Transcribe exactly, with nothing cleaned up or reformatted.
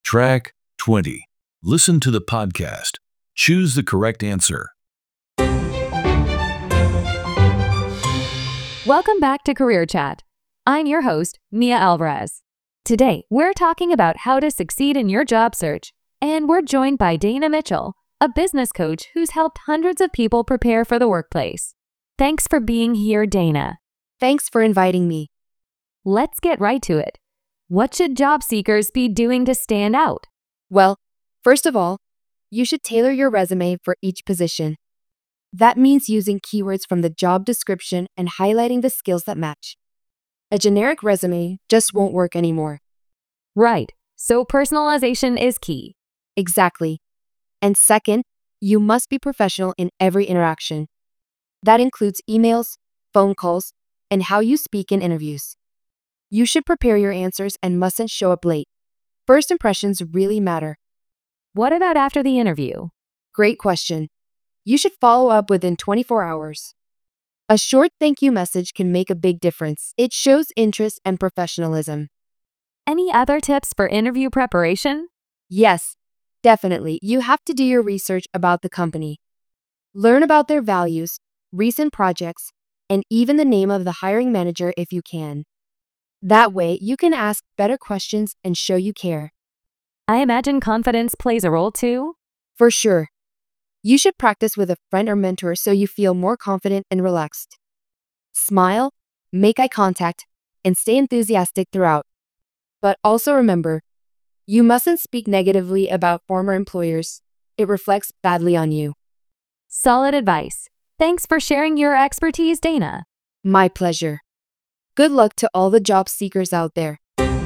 Track twenty. Listen to the podcast. Choose the correct answer. Welcome back to Career Chat. I'm your host, Mia Alvarez. Today, we're talking about how to succeed in your job search, and we're joined by Dana Mitchell, a business coach who's helped hundreds of people prepare for the workplace. Thanks for being here, Dana. Thanks for inviting me. Let's get right to it. What should job seekers be doing to stand out? Well, first of all, you should tailor your resume for each position. That means using keywords from the job description and highlighting the skills that match. A generic resume just won't work anymore. Right, so personalization is key. Exactly. And second, you must be professional in every interaction. That includes emails, phone calls, and how you speak in interviews. You should prepare your answers and mustn't show up late. First impressions really matter. What about after the interview? Great question. You should follow up within twenty-four hours. A short thank you message can make a big difference. It shows interest and professionalism. Any other tips for interview preparation? Yes, definitely. You have to do your research about the company. Learn about their values, recent projects, and even the name of the hiring manager if you can. That way, you can ask better questions and show you care. I imagine confidence plays a role too? For sure. You should practice with a friend or mentor so you feel more confident and relaxed. Smile, make eye contact, and stay enthusiastic throughout. But also remember, you mustn't speak negatively about former employers. It reflects badly on you. Solid advice. Thanks for sharing your expertise, Dana. My pleasure. Good luck to all the job seekers out there.